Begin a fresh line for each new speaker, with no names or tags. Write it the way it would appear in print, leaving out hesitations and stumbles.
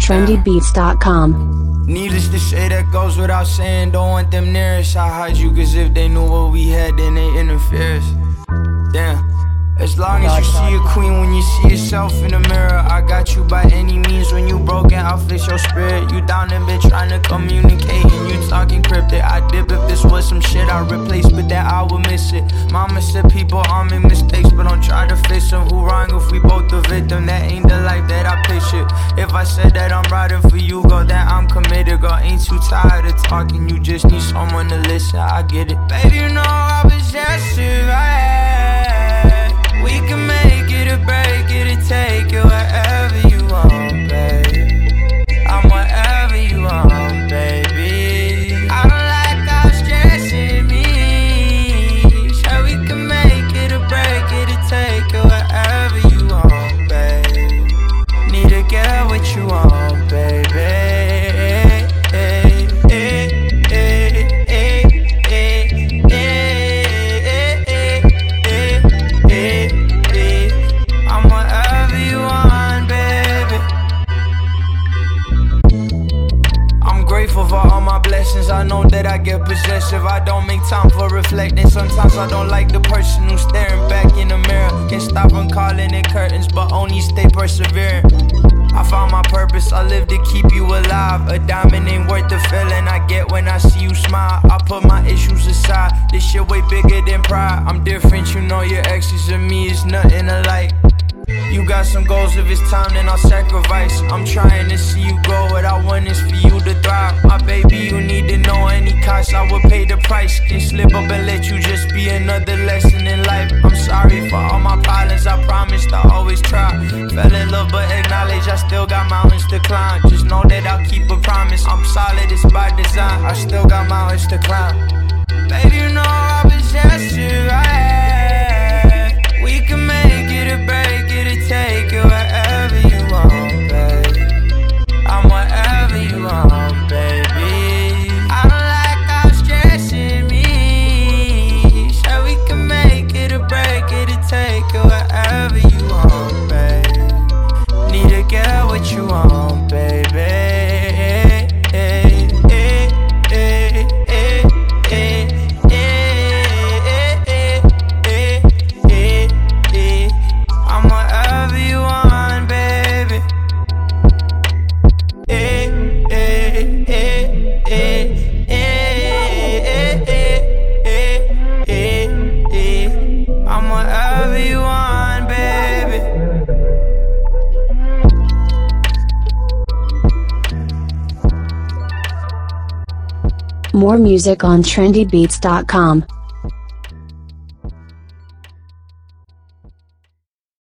trendybeats.com.
Needless to say, that goes without saying. Don't want them near us. I hide you, cause if they knew what we had, then they interfere us. Damn. As long as you see a queen when you see yourself in the mirror, I got you by any means. When you broken, I'll fix your spirit. You down and been trying to communicate and you talking cryptic. I dip if this was some shit I replace, but that I will miss it. Mama said people all make mistakes, but don't try to fix them. Who wrong if we both the victim? That ain't the life that I picture. If I said that I'm riding for you, girl, that I'm committed. Girl, ain't too tired of talking, you just need someone to listen. I get it. Baby, you know I possessive, we can make it or break it or take it wherever you want, babe. I'm whatever you want, baby. I don't like how stressing me. So we can make it or break it or take it wherever you want, babe. Need to get what you want, baby. I know that I get possessive, I don't make time for reflecting. Sometimes I don't like the person who's staring back in the mirror. Can't stop from calling it curtains, but only stay persevering. I found my purpose, I live to keep you alive. A diamond ain't worth the feeling I get when I see you smile. I put my issues aside, this shit way bigger than pride. I'm different, you know your exes and me is nothing alike. You got some goals, if it's time then I'll sacrifice. I'm trying to see you grow, what I want is for you to thrive. My baby, you need to know any cost, I would pay the price. Can't slip up and let you just be another lesson in life. I'm sorry for all my problems, I promised I always try. Fell in love but acknowledge I still got mountains to climb. Just know that I'll keep a promise, I'm solid, it's by design. I still got mountains to climb. Baby, you know I possess you, we can make it or break it or take it wherever you want, babe. I'm whatever you want, baby. I don't like how stressing me. So we can make it or break it or take it wherever you want, babe. Need to get what you want, baby.
More music on trendybeats.com.